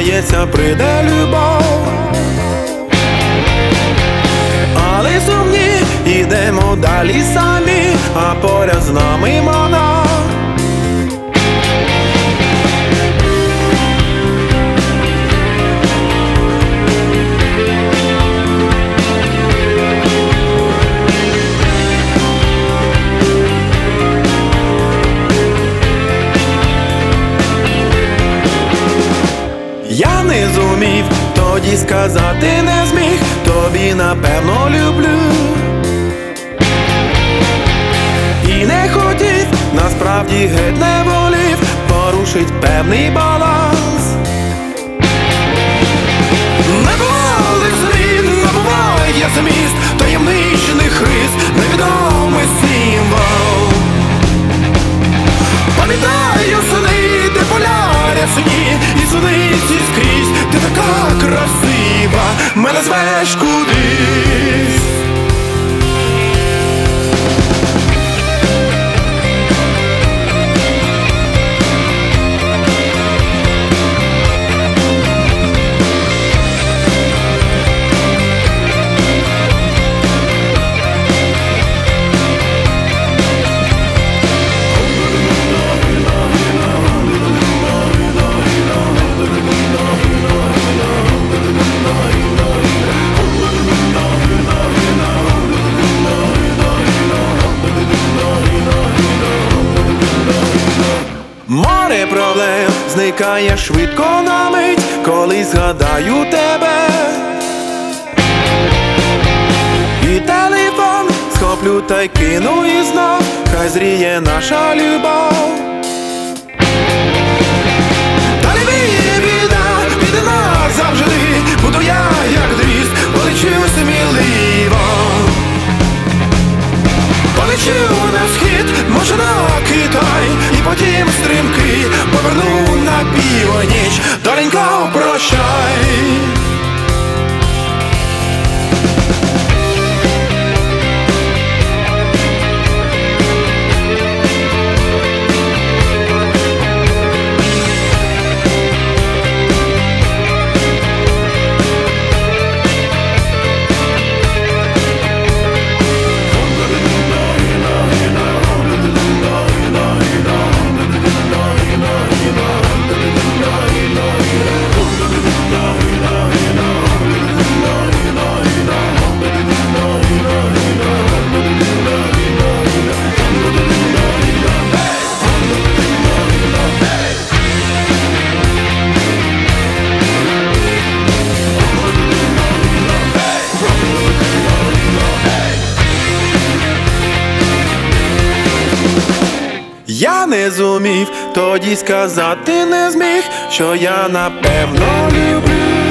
здається, прийде любов, але сумні, ідемо далі самі, а поряд з нами вона. Я не зумів тоді сказати, не зміг, тобі напевно люблю. І не хотів, насправді геть не волів порушить певний баланс. Не бували змін, не буває зміст таємничних рис, невідомий символ. Пам'ятаю сни, де поля рясні, і суниці скрізь, ти така красива, мене звеш кудись. Море проблем зникає швидко на мить, коли згадаю тебе. І телефон схоплю та й кину, і знов хай зріє наша любов. Та не бій, біда, піде назавжди, буду я, як дріст, полечу сміливо. Полечу на схід, може на Китай, і потім стрімки поверну на північ. Доленько, прощай. Я не зумів тоді сказати, не зміг, що я напевно люблю.